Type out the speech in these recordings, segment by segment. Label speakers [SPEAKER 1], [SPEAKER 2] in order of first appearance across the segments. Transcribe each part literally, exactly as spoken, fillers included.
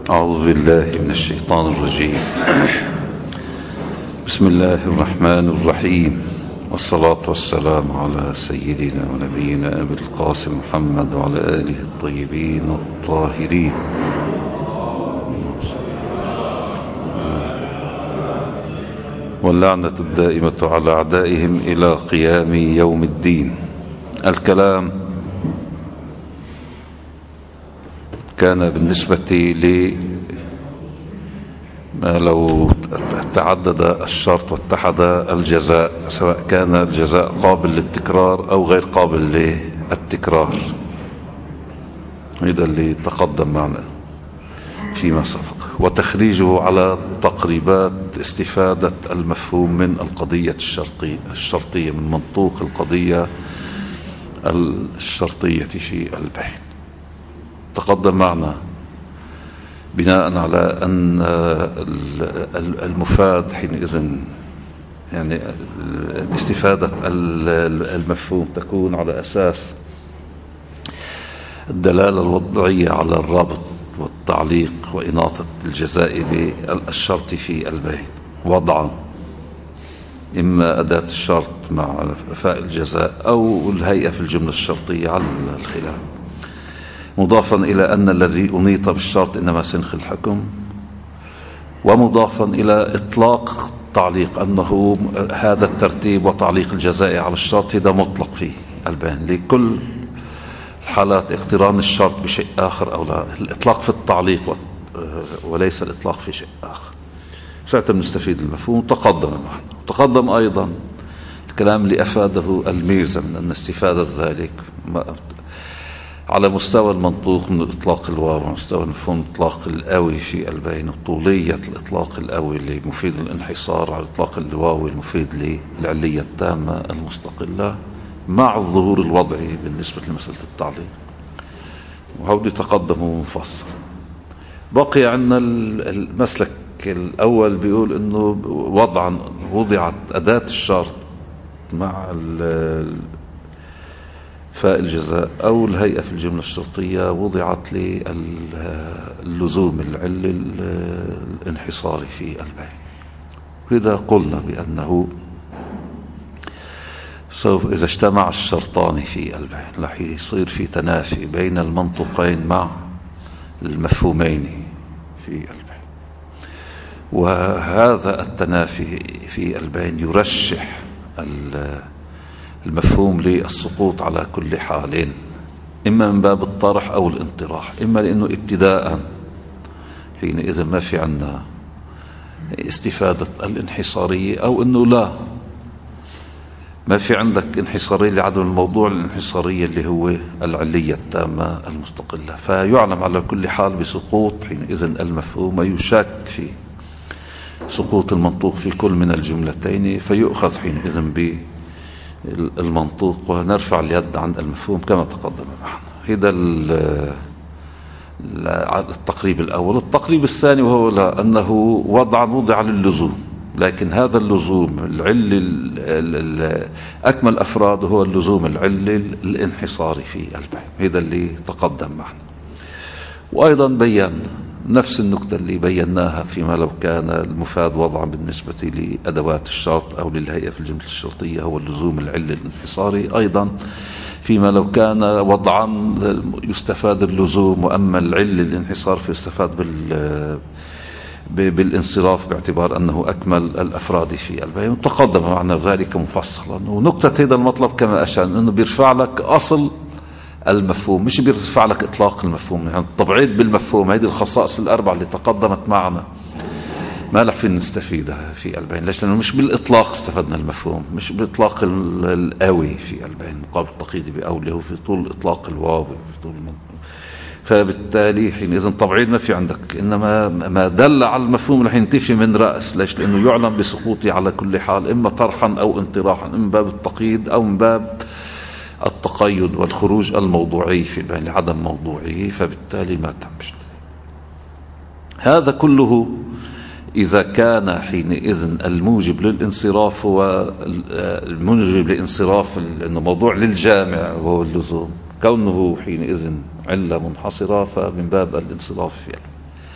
[SPEAKER 1] أعوذ بالله من الشيطان الرجيم. بسم الله الرحمن الرحيم، والصلاة والسلام على سيدنا ونبينا أبي القاسم محمد وعلى آله الطيبين الطاهرين. واللعنة الدائمة على أعدائهم إلى قيام يوم الدين. الكلام كان بالنسبة لي ما لو تعدد الشرط واتحد الجزاء، سواء كان الجزاء قابل للتكرار أو غير قابل للتكرار. هذا اللي تقدم معنا فيما سبق، وتخريجه على تقريبات استفادة المفهوم من القضية الشرطية الشرطية من منطوق القضية الشرطية في البيع. تقدم معنا بناء على أن المفاد حينئذ يعني استفادة المفهوم تكون على أساس الدلالة الوضعية على الرابط والتعليق وإناطة الجزاء بالشرط في البيع وضعا، إما أداة الشرط مع فاء الجزاء أو الهيئة في الجملة الشرطية على الخلاف، مضافا إلى أن الذي أنيط بالشرط إنما سنخ الحكم، ومضافا إلى إطلاق تعليق أنه هذا الترتيب وتعليق الجزاء على الشرط هذا مطلق في البيان لكل حالات اقتران الشرط بشيء آخر أو لا. الإطلاق في التعليق وليس الإطلاق في شيء آخر. ساعتها بنستفيد المفهوم. تقدم معنا تقدم أيضا الكلام اللي أفاده الميرزا من أن استفادة ذلك على مستوى المنطوق من الإطلاق الواو، على مستوى المفهوم الإطلاق القوي في البين، طولية الإطلاق القوي اللي مفيد الانحصار، على الإطلاق الواوي المفيد للعلية التامة المستقلة، مع الظهور الوضعي بالنسبة لمسألة التعليق. وهودي تقدموا مفصل. بقي عندنا المسلك الأول بيقول إنه وضعا وضعت أداة الشرط مع فاء الجزاء أو الهيئة في الجملة الشرطية وضعت للزوم العل الانحصاري في البيع. وإذا قلنا بأنه سوف إذا اجتمع الشرطان في البيع رح يصير في تنافي بين المنطقين مع المفهومين في البيع، وهذا التنافي في البيع يرشح المفهوم للسقوط على كل حال، إما من باب الطرح أو الانطراح، إما لأنه ابتداء حينئذ ما في عنا استفادة الانحصارية، أو أنه لا ما في عندك انحصارية لعدم الموضوع الانحصارية اللي هو العلية التامة المستقلة، فيعلم على كل حال بسقوط حينئذ المفهوم، ويشك في سقوط المنطوق في كل من الجملتين، فيؤخذ حينئذ بالمنطوق ونرفع اليد عن المفهوم كما تقدم معنا. هذا التقريب الأول. التقريب الثاني وهو لا أنه وضعا وضع للزوم، لكن هذا اللزوم العل أكمل أفراد هو اللزوم العل الانحصاري في البيع. هذا اللي تقدم معنا. وأيضا بيّن نفس النقطة اللي بيناها فيما لو كان المفاد وضعا بالنسبة لأدوات الشرط أو للهيئة في الجملة الشرطية هو اللزوم العل الانحصاري، أيضا فيما لو كان وضعا يستفاد اللزوم، وأما العل الانحصار فيستفاد بال بالانصراف باعتبار أنه أكمل الأفراد في البيان. تقدم معنا ذلك مفصلا. ونقطة هذا المطلب كما أشار أنه بيرفع لك أصل المفهوم، مش بيرفع لك إطلاق المفهوم، يعني التبعيض بالمفهوم. هذه الخصائص الأربعة اللي تقدمت معنا ما لح فين نستفيدها في البيان. ليش؟ لأنه مش بالإطلاق استفدنا المفهوم، مش بالإطلاق القوي في البيان مقابل التقييد بأوله في طول إطلاق الواو في طول المنطق. فبالتالي حينئذ تبعيض ما في عندك، إنما ما دل على المفهوم رح ينتفي من رأس. ليش؟ لأنه يعلم بسقوطه على كل حال، إما طرحا أو انطراحا، إما من باب التقييد أو من باب التقيد والخروج الموضوعي في البيان لعدم موضوعه، فبالتالي ما تمشي. هذا كله إذا كان حينئذ الموجب للانصراف هو الموجب للانصراف إنه موضوع للجامع وهو اللزوم، كونه حينئذ علة منحصرة فمن باب الانصراف فيه.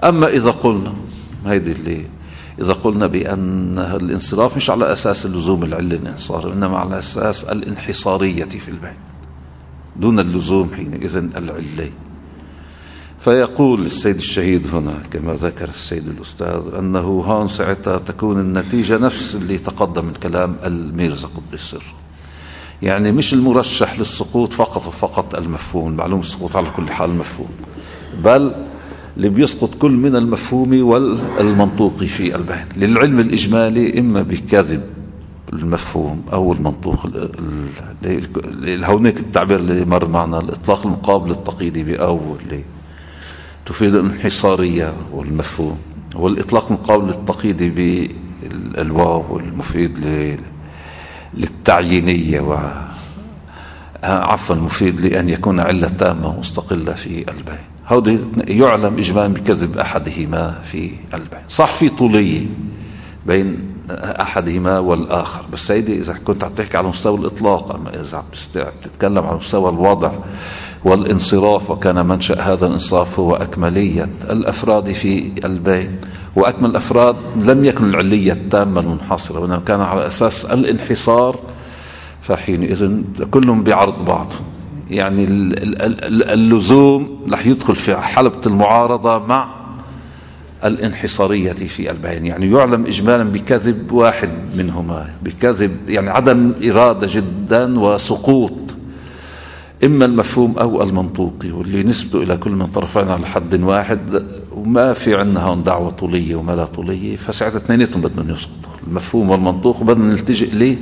[SPEAKER 1] أما إذا قلنا هيدي اللي إذا قلنا بأن الانصراف مش على أساس اللزوم العلة الانحصار، إنما على أساس الانحصارية في البين دون اللزوم حينئذ العلة. فيقول السيد الشهيد هنا كما ذكر السيد الأستاذ أنه هون ساعتها تكون النتيجة نفس اللي تقدم من كلام الميرزا قدس سره، يعني مش المرشح للسقوط فقط وفقط المفهوم، المعلوم السقوط على كل حال مفهوم، بل اللي بيسقط كل من المفهوم والمنطوقي في البين. للعلم الإجمالي إما بكذب المفهوم أو المنطوق، هونيك التعبير اللي مر معنا الإطلاق المقابل التقييدي بأول اللي تفيد الانحصارية والمفهوم، والإطلاق المقابل التقييدي بالواو المفيد للتعيينية و عفوا المفيد لأن يكون علة تامة مستقلة في البين. هذا يعلم إجمالا بكذب أحدهما في البين. صح في طولية بين أحدهما والآخر، بس سيدي إذا كنت عم تحكي على مستوى الإطلاق، أما إذا عم تتكلم على مستوى الوضع والانصراف، وكان منشأ هذا الانصراف هو أكملية الأفراد في البين، وأكمل الأفراد لم يكن العلية التامة المنحصرة وإنما كان على أساس الانحصار، فحينئذ كلهم بعرض بعض. يعني اللزوم رح يدخل في حلبة المعارضة مع الانحصارية في البين، يعني يعلم إجمالا بكذب واحد منهما، بكذب يعني عدم إرادة جدا وسقوط إما المفهوم أو المنطوقي، واللي نسبته إلى كل من طرفين على حد واحد، وما في عندنا هون دعوة طولية وما لا طولية، فساعتها اثنيناتهم بدنا يسقطوا المفهوم والمنطوق وبدنا نلتجئ ليه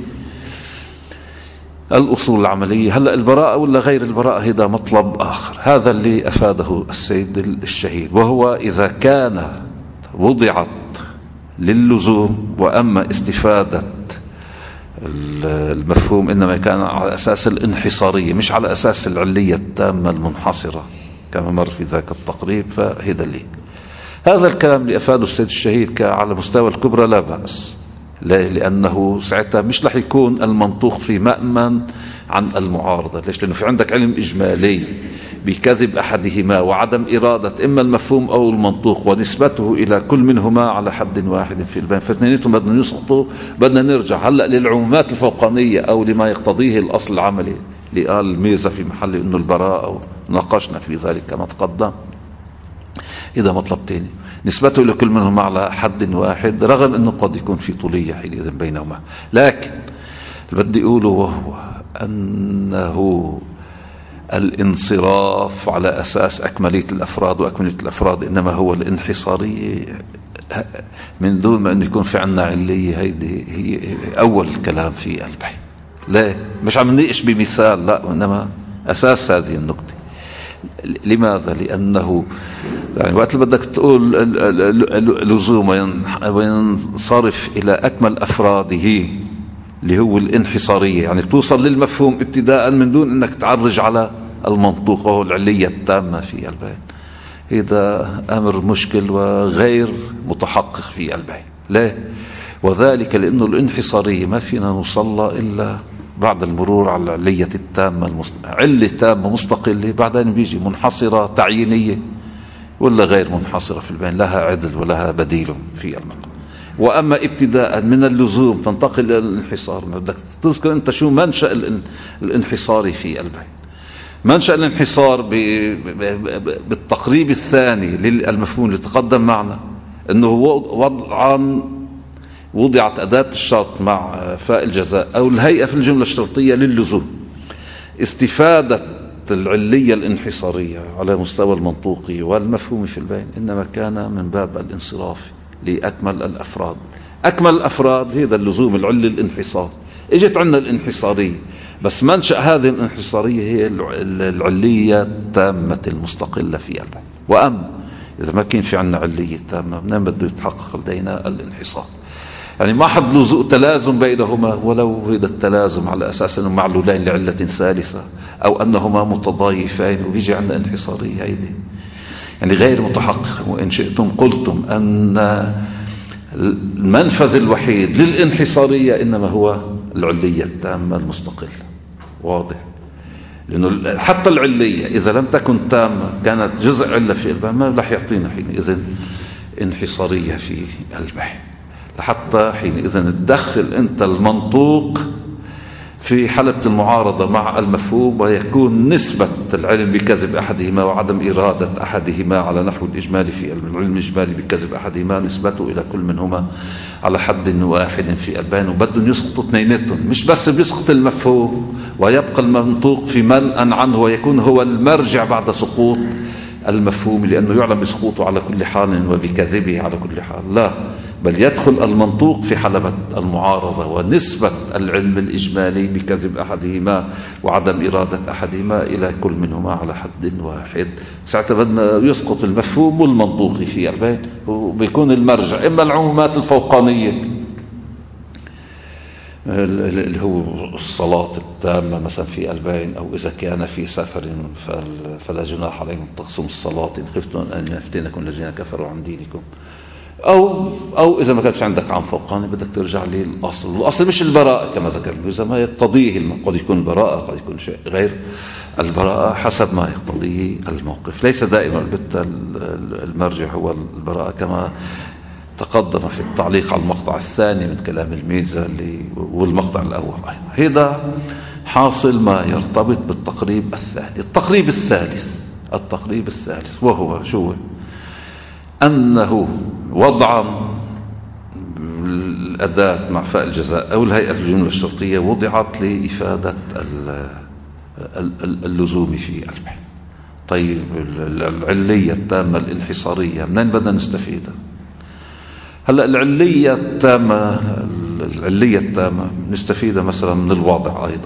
[SPEAKER 1] الأصول العملية. هلأ البراءة ولا غير البراءة هذا مطلب آخر، هذا اللي أفاده السيد الشهيد، وهو إذا كان وضعت للزوم وأما استفادة المفهوم إنما كان على أساس الانحصارية مش على أساس العلية التامة المنحصرة كما مر في ذاك التقريب، فهذا اللي هذا الكلام اللي أفاده السيد الشهيد على مستوى الكبرى لا بأس، لأنه ساعتها مش رح يكون المنطوق في مأمن عن المعارضة. ليش؟ لأنه في عندك علم إجمالي بكذب أحدهما وعدم إرادة إما المفهوم أو المنطوق ونسبته إلى كل منهما على حد واحد في البين، فاثنيناتهم بدنا يسقطوا. بدنا نرجع هلأ للعمومات الفوقانية أو لما يقتضيه الأصل العملي اللي قال الميزة في محل إنه البراءة، وناقشنا في ذلك كما تقدم. إذا مطلب تاني نسبته لكل منهم على حد واحد، رغم أنه قد يكون في طولية حينئذ بينهما، لكن اللي بدي أقوله وهو أنه الانصراف على أساس أكملية الأفراد، وأكملية الأفراد إنما هو الانحصارية من دون ما أن يكون في عنا علية. هيدي هي أول الكلام في البين. لا مش عم نناقش بمثال، لا، إنما أساس هذه النقطة. لماذا؟ لأنه يعني وقت اللي بدك تقول لزوم وينصرف إلى أكمل أفراده اللي هو الانحصارية، يعني توصل للمفهوم ابتداء من دون أنك تعرج على المنطوق وهو العلية التامة في البين. هذا أمر مشكل وغير متحقق في البين. لا، وذلك لأنه الانحصارية ما فينا نوصل إلا بعد المرور على العلية التامة المست... علة تامة مستقلة، بعدين بيجي منحصرة تعيينية ولا غير منحصرة في البين، لها عدل ولها بديل في المقام. وأما ابتداء من اللزوم تنتقل إلى الانحصار، بدك تذكر أنت شو منشأ الانحصار في البين. منشأ الانحصار ب... ب... بالتقريب الثاني للمفهوم اللي تقدم معنا، أنه وضعا وضعت أداة الشرط مع فاء الجزاء أو الهيئة في الجملة الشرطية للزوم، استفادة العلية الانحصارية على مستوى المنطوقي والمفهوم في البين إنما كان من باب الانصراف لأكمل الأفراد. أكمل الأفراد هذا اللزوم العلي الانحصار. اجت عندنا الانحصارية، بس منشأ هذه الانحصارية هي العلية التامة المستقلة في البين. وأما إذا ما كان في عندنا علية تامة منين بده يتحقق لدينا الانحصار؟ يعني ما حد لزوء تلازم بينهما، ولو هذا التلازم على أساس أنه معلولين لعلة ثالثة أو أنهما متضايفين وبيجي عندنا انحصارية، هيدي يعني غير متحقق. وإن شئتم قلتم أن المنفذ الوحيد للانحصارية إنما هو العلية التامة المستقلة. واضح؟ لأنه حتى العلية إذا لم تكن تامة كانت جزء علة في البيان ما رح يعطينا حينئذ انحصارية في البيان. لحتى حينئذ تدخل أنت المنطوق في حالة المعارضة مع المفهوم، ويكون نسبة العلم بكذب أحدهما وعدم إرادة أحدهما على نحو الإجمالي في العلم الإجمالي بكذب أحدهما نسبته إلى كل منهما على حد واحد في البيان. وبدهم يسقطوا اثنيناتهم، مش بس بيسقط المفهوم ويبقى المنطوق في منأ عنه ويكون هو المرجع بعد سقوط المفهوم، لأنه يعلم بسقوطه على كل حال وبكذبه على كل حال، لا، بل يدخل المنطوق في حلبة المعارضة ونسبة العلم الإجمالي بكذب أحدهما وعدم إرادة أحدهما إلى كل منهما على حد واحد. ساعتها بدنا يسقط المفهوم والمنطوق في البيان، وبيكون المرجع إما العمومات الفوقانية اللي هو الصلاة التامة مثلا في البيان، أو إذا كان في سفر فلا جناح عليهم تقسم الصلاة إن خفتم أن يفتنكم الذين كفروا عن دينكم، أو أو إذا ما كانش عندك عام فوقاني بدك ترجع للأصل. الأصل مش البراءة كما ذكرنا، إذا ما يقتضيه قد يكون البراءة، قد يكون شيء غير البراءة حسب ما يقتضيه الموقف. ليس دائما البت المرجع هو البراءة كما تقدم في التعليق على المقطع الثاني من كلام الميزة والمقطع الأول أيضا. هذا حاصل ما يرتبط بالتقريب الثاني. التقريب الثالث التقريب الثالث وهو شو؟ أنه وضعا الأداة مع فاء الجزاء أو الهيئة في الجملة الشرطية وضعت لإفادة اللزوم في البيان. طيب العلية التامة الانحصارية منين بدنا نستفيدها؟ هلا العلية التامة العلية التامة نستفيدها مثلا من الوضع أيضا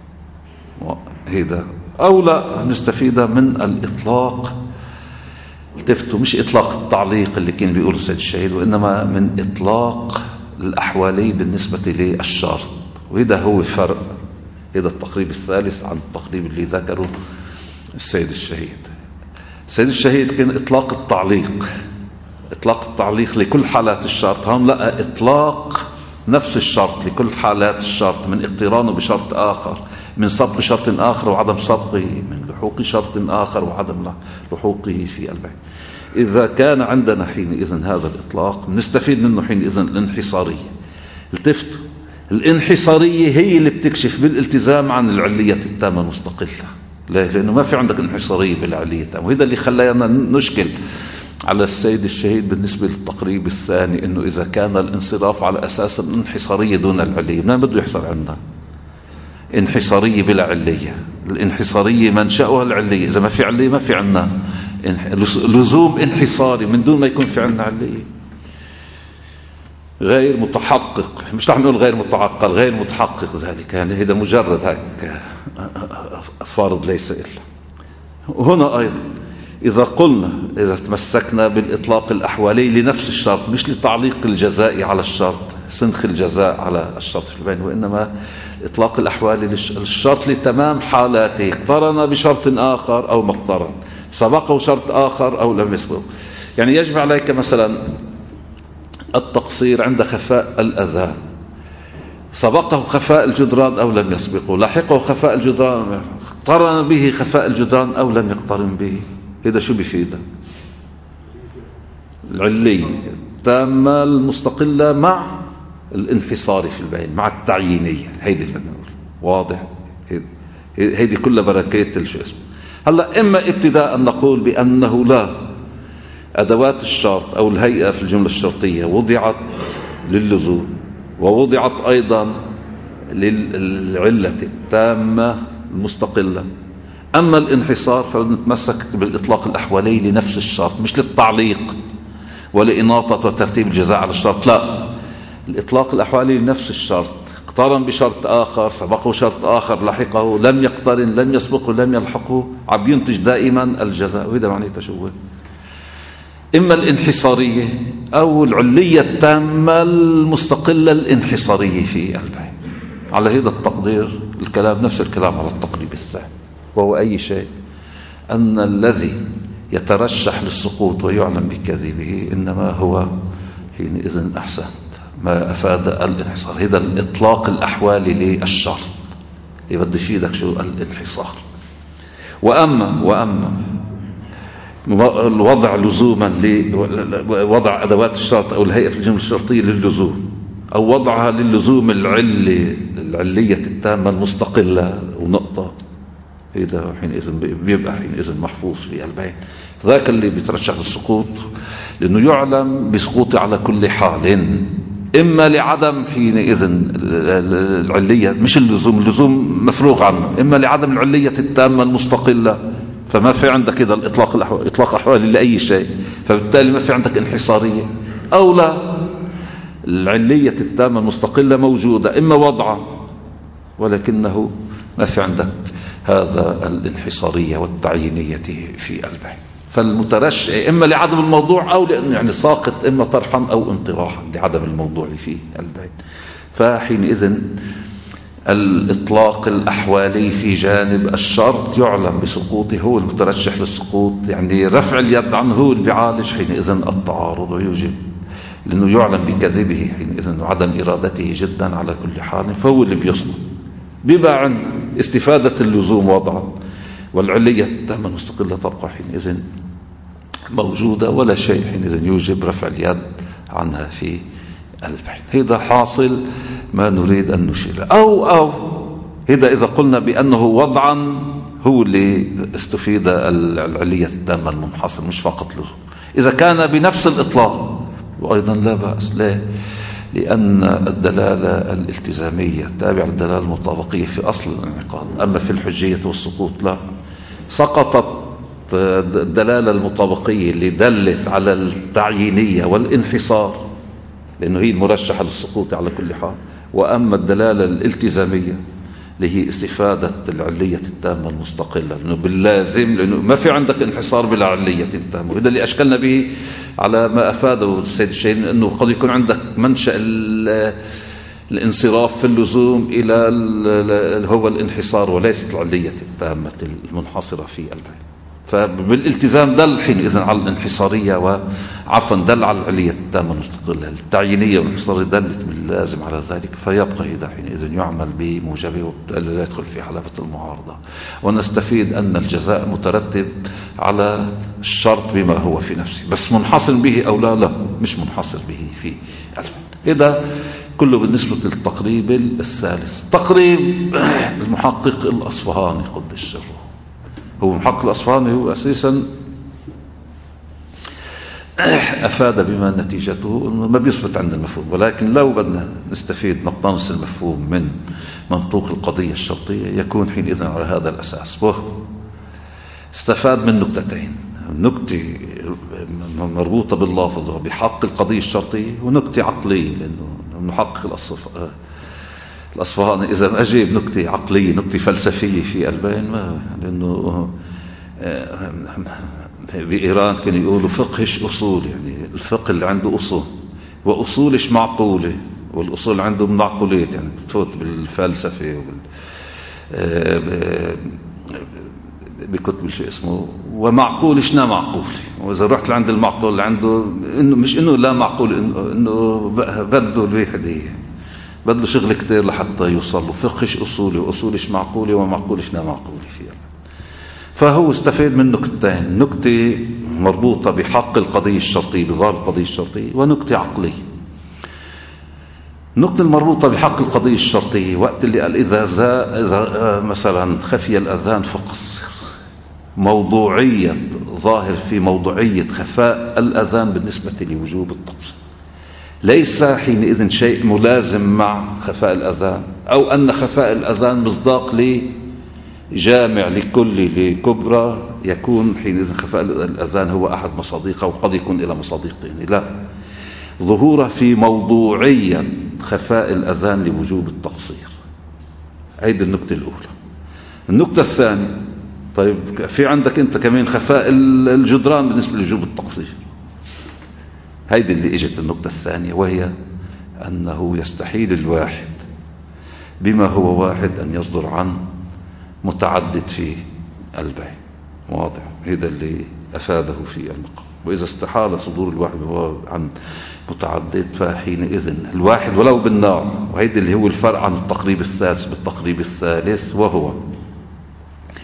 [SPEAKER 1] هذا، أو لا نستفيدها من الإطلاق. التفتوا مش إطلاق التعليق اللي كان بيقول السيد الشهيد، وإنما من إطلاق الأحوالي بالنسبة للشرط. وهذا هو فرق هذا التقريب الثالث عن التقريب اللي ذكره السيد الشهيد. السيد الشهيد كان إطلاق التعليق إطلاق التعليق لكل حالات الشرط، هم لا إطلاق نفس الشرط لكل حالات الشرط، من اقترانه بشرط آخر، من سبق شرط آخر وعدم سبقه، من لحوق شرط آخر وعدم لحوقه في البيان. إذا كان عندنا حينئذ هذا الإطلاق نستفيد منه حينئذ الانحصارية. التفتوا الانحصارية هي اللي بتكشف بالالتزام عن العلية التامة المستقلة. ليه؟ لأنه ما في عندك انحصارية بالعلية التامة، وهذا اللي خلانا نشكل على السيد الشهيد بالنسبة للتقريب الثاني، إنه إذا كان الانصراف على أساس الانحصارية دون العلية ما بده يحصل عندنا انحصارية بلا علية. الانحصارية منشأها العلية، إذا ما في علية ما في عندنا لزوم انحصاري من دون ما يكون في عندنا علية. غير متحقق، مش رح نقول غير متعقل، غير متحقق ذلك، يعني هذا مجرد هيك فارض ليس إلا. وهنا أيضا إذا قلنا إذا تمسكنا بالإطلاق الأحوالي لنفس الشرط، مش لتعليق الجزاء على الشرط، سنخ الجزاء على الشرط في البيان، وإنما إطلاق الأحوالي للشرط لتمام حالاته، اقترن بشرط آخر أو ما اقترن، سبقه شرط آخر أو لم يسبقه. يعني يجب عليك مثلا التقصير عند خفاء الأذان، سبقه خفاء الجدران أو لم يسبقه، لاحقه خفاء الجدران، اقترن به خفاء الجدران أو لم يقترن به. هذا شو بيفيده؟ العلية التامة المستقلة مع الانحصار في البيان، مع التعيينية. هيدي اللي بدنا نقول واضح. هيدي كلها بركات الشو اسمه. هلا إما ابتداء نقول بأنه لا، أدوات الشرط أو الهيئة في الجملة الشرطية وضعت للزوم ووضعت أيضا للعلة التامة المستقلة. أما الانحصار فنتمسك بالإطلاق الأحوالي لنفس الشرط، مش للتعليق ولإناطة وترتيب الجزاء على الشرط، لا، الإطلاق الأحوالي لنفس الشرط، اقترن بشرط آخر، سبقه شرط آخر، لحقه، لم يقترن، لم يسبقه، لم يلحقه، عم ينتج دائما الجزاء. وهذا معناته شو؟ إما الانحصارية أو العلية التامة المستقلة الانحصارية في البيان. على هذا التقدير الكلام نفس الكلام على التقريب الثاني، وهو أي شيء أن الذي يترشح للسقوط ويعلم بكذبه إنما هو حينئذ أحسنت ما أفاد الانحصار. هذا الإطلاق الأحوالي للشرط يبدو يفيدك شو الانحصار. وأما وأما الوضع لزوما لوضع أدوات الشرط أو الهيئة في الجملة الشرطية للزوم، أو وضعها للزوم العلة العلية التامة المستقلة ونقطة، هذا حينئذ بيبقى حينئذ محفوظ في البين. ذاك اللي بيترشح للسقوط لأنه يعلم بسقوطه على كل حال، إما لعدم حينئذ العلية مش اللزوم، اللزوم مفروغ عنه، إما لعدم العلية التامة المستقلة، فما في عندك كده الإطلاق الأحوال إطلاق أحوال لأي شيء، فبالتالي ما في عندك انحصارية، أو لا العلية التامة المستقلة موجودة إما وضعا ولكنه ما في عندك هذا الانحصارية والتعيينية في البين. فالمترشح إما لعدم الموضوع أو لأنه يعني ساقط إما طرحا أو انطراحا لعدم الموضوع في البين. فحينئذ الإطلاق الأحوالي في جانب الشرط يعلم بسقوطه، هو المترشح للسقوط، يعني رفع اليد عنه هو اللي بيعالج حينئذ التعارض ويوجب، لأنه يعلم بكذبه حينئذ وعدم إرادته جدا على كل حال، فهو اللي بيصنع. بيبقى عن استفادة اللزوم وضعا والعلية التامة المستقلة تبقى حينئذ موجودة، ولا شيء حينئذ يوجب رفع اليد عنها في البين. هذا حاصل ما نريد أن نشير. أو أو هذا إذا قلنا بأنه وضعا هو اللي استفيد العلية التامة المنحصر مش فقط لزوم. إذا كان بنفس الإطلاق وأيضا لا بأس، لا، لأن الدلالة الالتزامية تابعة للدلالة المطابقية في أصل الانعقاد، أما في الحجية والسقوط لا. سقطت الدلالة المطابقية اللي دلت على التعيينية والانحصار لأنه هي المرشحة للسقوط على كل حال، وأما الدلالة الالتزامية اللي هي استفادة العلية التامة المستقلة، لأنه باللازم لأنه ما في عندك انحصار بلا علية تامة. وهذا اللي أشكلنا به على ما أفاده السيد الشهين، أنه قد يكون عندك منشأ الانصراف في اللزوم إلى هو الانحصار وليست العلية التامة المنحصرة في البين. فبالالتزام دل حينئذ على الانحصارية، وعفوا دل على العلية التامة المستقلة. التعيينية والانحصارية دلت باللازم على ذلك، فيبقى إذا حينئذ يعمل بموجبه لا يدخل في حلبة المعارضة. ونستفيد أن الجزاء مترتب على الشرط بما هو في نفسه، بس منحصر به أو لا لا مش منحصر به في إذا كله بالنسبة للتقريب الثالث. تقريب المحقق الأصفهاني قدس سره، هو محقق الأصفهاني هو أساسا أفاد بما نتيجته أنه ما بيثبت عند المفهوم، ولكن لو بدنا نستفيد نقتنص المفهوم من منطوق القضية الشرطية يكون حينئذ على هذا الأساس. وهو استفاد من نكتتين، نكتة مربوطة باللافظ بحق القضية الشرطية، ونكتة عقلية، لأنه المحقق الأصفهاني إذا ما أجيب نكتة عقلية نكتة فلسفية في البين ما، لأنه بإيران كانوا يقولوا فقهش أصول، يعني الفقه اللي عنده أصول وأصولش معقولة، والأصول عنده معقولات، يعني بتفوت بالفلسفة وبال بكتب الشيء اسمه ومعقولش لا معقول. وإذا رحت لعند المعقول عنده إنه مش إنه لا معقول، إنه, إنه بده الوحدة، بده شغل كتير لحتى يوصل له. فقهش أصولي وأصولش معقولة ومعقولش لا معقولة فيها. فهو استفيد من نكتتين، نكتة مربوطة بحق القضية الشرطية بظاهر القضية الشرطية، ونكتة عقلية. النكتة المربوطة بحق القضية الشرطية وقت اللي قال إذا, إذا مثلا خفي الأذان فقصر، موضوعية ظاهر في موضوعية خفاء الأذان بالنسبة لوجوب التقصير، ليس حينئذ شيء ملازم مع خفاء الأذان، أو أن خفاء الأذان مصداق لجامع لكل لكبرى، يكون حينئذ خفاء الأذان هو أحد مصادقه، وقد يكون إلى مصادقين. لا، ظهوره في موضوعية خفاء الأذان لوجوب التقصير. هذه النكتة الأولى. النكتة الثانية، طيب في عندك أنت كمان خفاء الجدران بالنسبة لوجوب التقصير. هذه اللي اجت النقطة الثانية، وهي أنه يستحيل الواحد بما هو واحد أن يصدر عن متعدد في البيع. واضح؟ هذا اللي أفاده في المقام. وإذا استحال صدور الواحد هو عن متعدد فحينئذ الواحد ولو بالنوع. وهذا اللي هو الفرق عن التقريب الثالث بالتقريب الثالث، وهو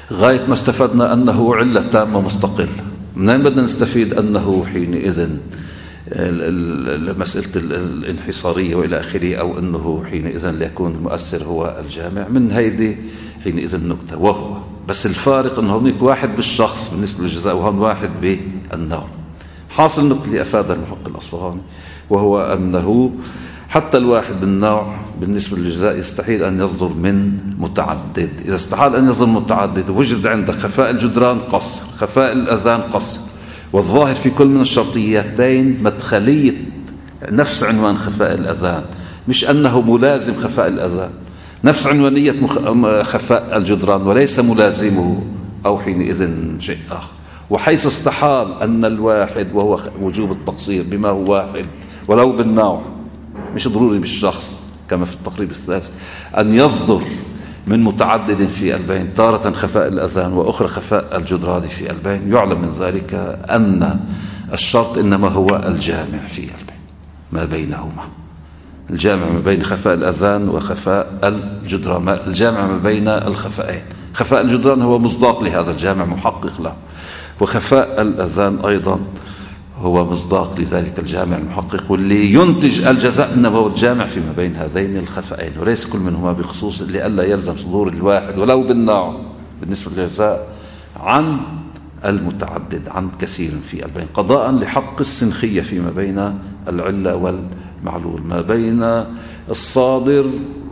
[SPEAKER 1] غاية ما استفدنا أنه علة تامة مستقلة. منين بدنا نستفيد أنه حينئذ مسألة الانحصارية وإلى آخره، أو أنه حينئذ ليكون المؤثر هو الجامع؟ من هيدي حينئذ النقطة. وهو بس الفارق أنه هناك واحد بالشخص بالنسبة للجزاء، وهون واحد بالنوع. حاصل النقطة اللي أفادها المحقق الأصفهاني، وهو أنه حتى الواحد بالنوع بالنسبة للجزاء يستحيل أن يصدر من متعدد. إذا استحال أن يصدر متعدد وجد عندك خفاء الجدران قصر، خفاء الأذان قصر، والظاهر في كل من الشرطيتين مدخلية نفس عنوان خفاء الأذان، مش أنه ملازم خفاء الأذان، نفس عنوانية خفاء الجدران وليس ملازمه أو حينئذ شيء آخر. وحيث استحال أن الواحد وهو وجوب التقصير بما هو واحد ولو بالنوع، مش ضروري بالشخص كما في التقريب الثالث، أن يصدر من متعدد في البين، تارة خفاء الأذان وأخرى خفاء الجدران في البين، يعلم من ذلك أن الشرط إنما هو الجامع في البين ما بينهما، الجامع ما بين خفاء الأذان وخفاء الجدران، الجامع ما بين الخفائين. خفاء الجدران هو مصداق لهذا الجامع محقق له، وخفاء الأذان أيضا هو مصداق لذلك الجامع المحقق، واللي ينتج الجزاء إنما هو الجامع فيما بين هذين الخفائين، وليس كل منهما بخصوص، لئلا يلزم صدور الواحد ولو بالنوع بالنسبة للجزاء عن المتعدد عن كثير في البين، قضاء لحق السنخية فيما بين العلة والمعلول، ما بين الصادر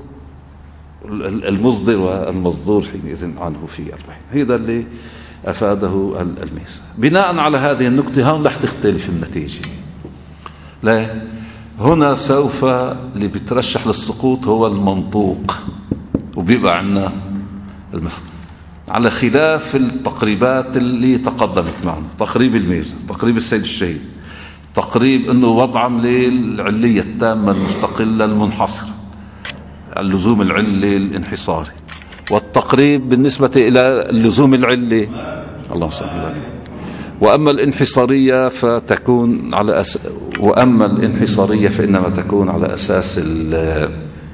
[SPEAKER 1] المصدر والمصدور حينئذ عنه في البين. هذا اللي أفاده الميزة. بناء على هذه النقطة هون رح تختلف النتيجة. لا، هنا سوف اللي بيترشح للسقوط هو المنطوق، وبيبقى عنا المفهوم، على خلاف التقريبات اللي تقدمت معنا، تقريب الميزة، تقريب السيد الشهيد، تقريب أنه وضعا للعلية التامة المستقلة المنحصرة، اللزوم العلي الانحصاري، والتقريب بالنسبة إلى اللزوم العلي الله سبحانه. وأما الانحصارية فتكون على أس... وأما الانحصارية فإنما تكون على أساس ال...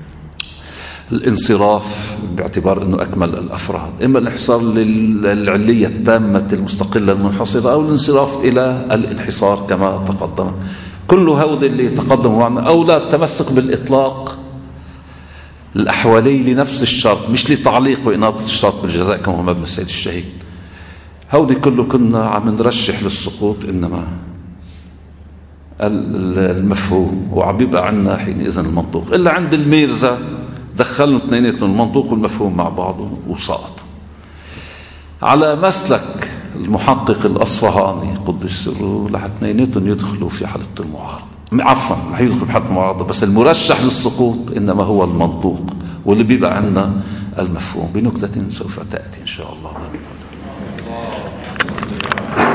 [SPEAKER 1] الانصراف باعتبار أنه أكمل الأفراد، إما الانحصار للعلية التامة المستقلة المنحصرة أو الانصراف إلى الانحصار كما تقدم. كل هؤلاء اللي تقدموا معنا أو لا التمسك بالإطلاق الأحوالي لنفس الشرط، مش لتعليق وإناطة الشرط بالجزاء كما هو مبنى السيد الشهيد. هودي كله كنا عم نرشح للسقوط إنما المفهوم، وعم بيبقى عنا حينئذ المنطوق، إلا عند الميرزا دخلنا اثنيناتهم المنطوق والمفهوم مع بعض وسقط. على مسلك المحقق الأصفهاني قدس سره لح اثنيناتهم يدخلوا في حالة المعارضة، عفوا رح يدخل في حالة المعارضة، بس المرشح للسقوط إنما هو المنطوق، واللي بيبقى عنا المفهوم بنكتة سوف تأتي إن شاء الله.